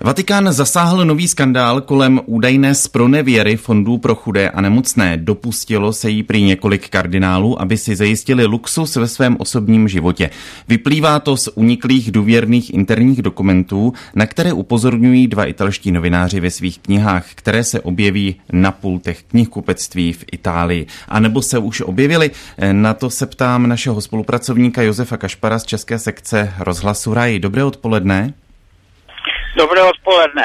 Vatikán zasáhl nový skandál kolem údajné zpronevěry fondů pro chudé a nemocné. Dopustilo se jí prý několik kardinálů, aby si zajistili luxus ve svém osobním životě. Vyplývá to z uniklých důvěrných interních dokumentů, na které upozorňují dva italští novináři ve svých knihách, které se objeví na pultech knihkupectví v Itálii. A nebo se už objevily? Na to se ptám našeho spolupracovníka Josefa Kašpara z české sekce Rozhlasu Raj. Dobré odpoledne. Dobré odpoledne.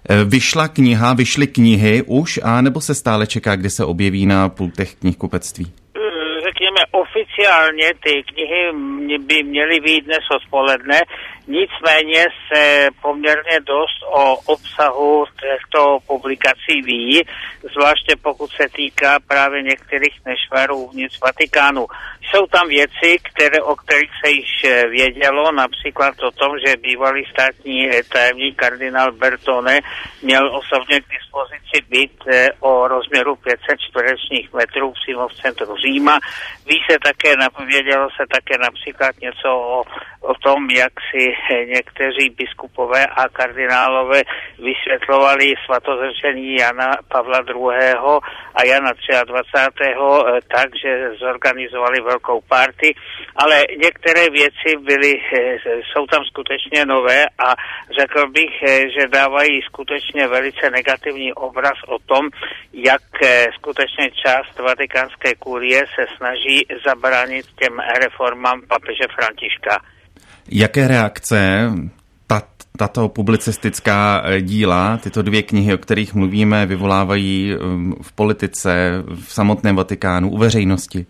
Vyšly knihy už, a nebo se stále čeká, kdy se objeví na pultech knihkupectví? Řekněme, oficiálně ty knihy by měly vyjít dnes odpoledne, nicméně se poměrně dost o obsahu těchto publikací ví, zvláště pokud se týká právě některých nešvarů uvnitř Vatikánu. Jsou tam věci, o kterých se již vědělo, například o tom, že bývalý státní tajemník kardinál Bertone měl osobně k dispozici byt o rozměru 500 čtverečních metrů přímo v centru Říma. Vědělo se také například něco o tom, jak si někteří biskupové a kardinálové vysvětlovali svatozřečení Jana Pavla II. A Jana 23. tak, že zorganizovali velkou party, ale některé věci jsou tam skutečně nové a řekl bych, že dávají skutečně velice negativní obraz o tom, jak skutečně část vatikánské kurie se snaží zabránit těm reformám papeže Františka. Jaké reakce tato publicistická díla, tyto dvě knihy, o kterých mluvíme, vyvolávají v politice, v samotném Vatikánu, u veřejnosti?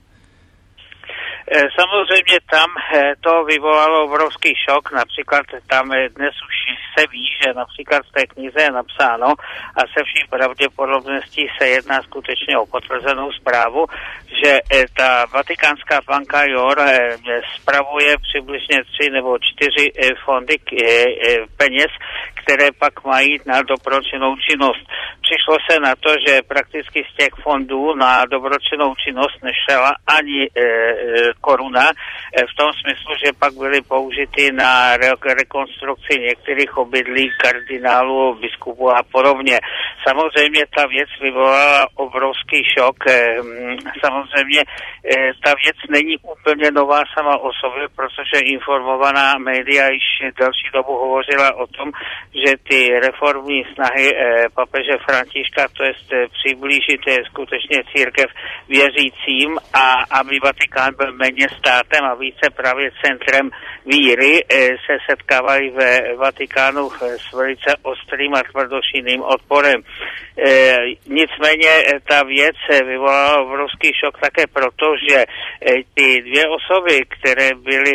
Samozřejmě tam to vyvolalo obrovský šok, například tam dnes už se ví, že například v té knize je napsáno a se vší pravděpodobností se jedná skutečně o potvrzenou zprávu, že ta vatikánská banka JOR spravuje přibližně 3 nebo 4 fondy peněz, které pak mají na dobročinnou činnost. Přišlo se na to, že prakticky z těch fondů na dobročinnou činnost nešla ani koruna, v tom smyslu, že pak byly použity na rekonstrukci některých obydlí kardinálů, biskupů a podobně. Samozřejmě ta věc vyvolala obrovský šok. Samozřejmě ta věc není úplně nová sama o sobě, protože informovaná média již další dobu hovořila o tom, že ty reformní snahy papeže Františka, to je přiblížit skutečně církev věřícím a aby Vatikán byl méně státem a více právě centrem víry, se setkávají ve Vatikánu s velice ostrým a tvrdošinným odporem. Nicméně ta věc vyvolala obrovský šok také proto, že ty dvě osoby, které byly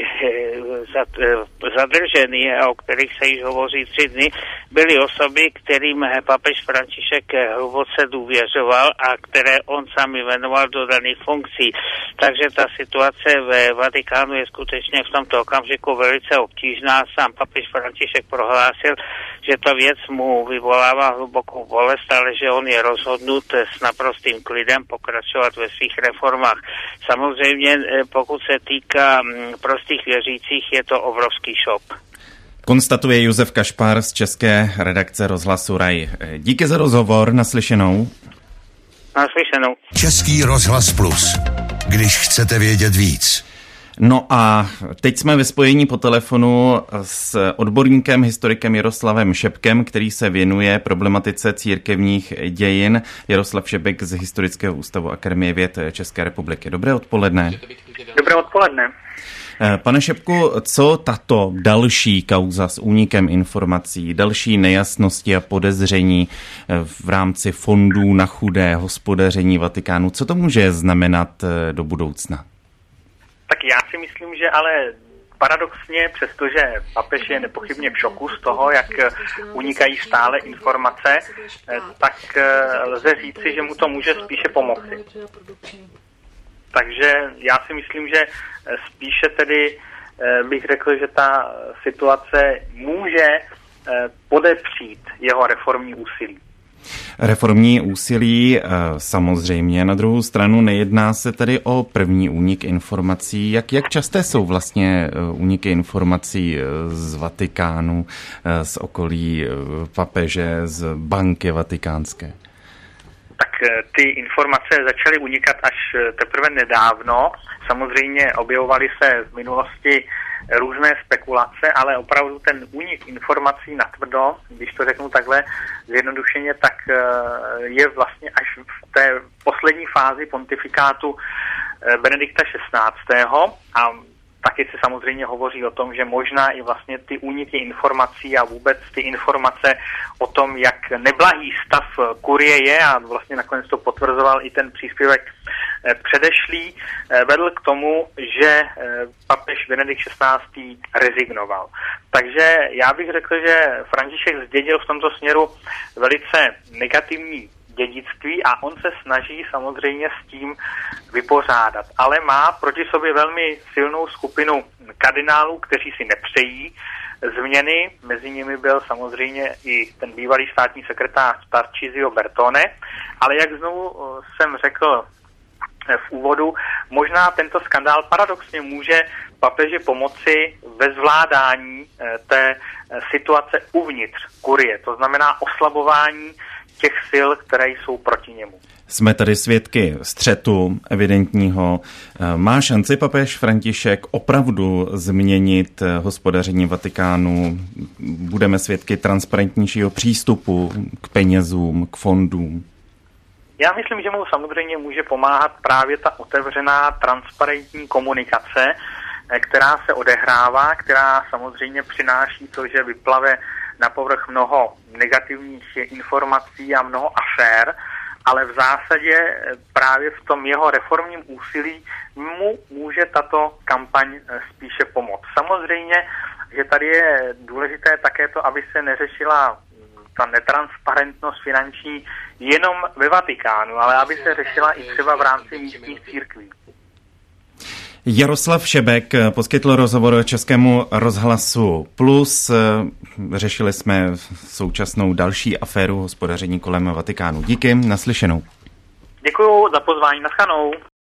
zadrženy a o kterých se již hovoří 3 dny, byly osoby, kterým papež František hluboce důvěřoval a které on sám jmenoval do daných funkcí. Takže ta situace ve Vatikánu je skutečně v tomto okamžiku velice obtížná. Sám papež František prohlásil, že ta věc mu vyvolává hlubokou bolest, ale že on je rozhodnut s naprostým klidem pokračovat ve svých reformách. Samozřejmě, pokud se týká prostých věřících, je to obrovský šok. Konstatuje Josef Kašpar z české redakce Rozhlasu Raj. Díky za rozhovor, naslyšenou. Naslyšenou. Český rozhlas Plus, když chcete vědět víc. No a teď jsme ve spojení po telefonu s odborníkem, historikem Jaroslavem Šebkem, který se věnuje problematice církevních dějin. Jaroslav Šebek z Historického ústavu Akademie věd České republiky. Dobré odpoledne. Dobré odpoledne. Pane Šebku, co tato další kauza s únikem informací, další nejasnosti a podezření v rámci fondů na chudé, hospodaření Vatikánu, co to může znamenat do budoucna? Tak já si myslím, že ale paradoxně, přestože papež je nepochybně v šoku z toho, jak unikají stále informace, tak lze říci, že mu to může spíše pomoci. Takže já si myslím, že spíše tedy bych řekl, že ta situace může podepřít jeho reformní úsilí. Reformní úsilí samozřejmě, na druhou stranu nejedná se tedy o první únik informací. Jak časté jsou vlastně úniky informací z Vatikánu, z okolí papeže, z banky vatikánské? Tak ty informace začaly unikat až teprve nedávno. Samozřejmě objevovaly se v minulosti různé spekulace, ale opravdu ten únik informací natvrdo, když to řeknu takhle zjednodušeně, tak je vlastně až v té poslední fázi pontifikátu Benedikta XVI. A taky se samozřejmě hovoří o tom, že možná i vlastně ty úniky informací a vůbec ty informace o tom, jak neblahý stav kurie je, a vlastně nakonec to potvrzoval i ten příspěvek předešlý, vedl k tomu, že papež Benedikt XVI. Rezignoval. Takže já bych řekl, že František zdědil v tomto směru velice negativní dědictví a on se snaží samozřejmě s tím vypořádat. Ale má proti sobě velmi silnou skupinu kardinálů, kteří si nepřejí změny. Mezi nimi byl samozřejmě i ten bývalý státní sekretář Tarcisio Bertone, ale jak znovu jsem řekl v úvodu, možná tento skandál paradoxně může papeži pomoci ve zvládání té situace uvnitř kurie, to znamená oslabování těch sil, které jsou proti němu. Jsme tady svědky střetu evidentního. Má šanci papež František opravdu změnit hospodaření Vatikánu? Budeme svědky transparentnějšího přístupu k penězům, k fondům? Já myslím, že mu samozřejmě může pomáhat právě ta otevřená, transparentní komunikace, která se odehrává, která samozřejmě přináší to, že vyplave na povrch mnoho negativních informací a mnoho afér, ale v zásadě právě v tom jeho reformním úsilí mu může tato kampaň spíše pomoct. Samozřejmě, že tady je důležité také to, aby se neřešila ta netransparentnost finanční jenom ve Vatikánu, ale aby se řešila i třeba v rámci místních církví. Jaroslav Šebek poskytl rozhovor Českému rozhlasu Plus. Řešili jsme současnou další aféru hospodaření kolem Vatikánu. Díky, naslyšenou. Děkuju za pozvání, naschledanou.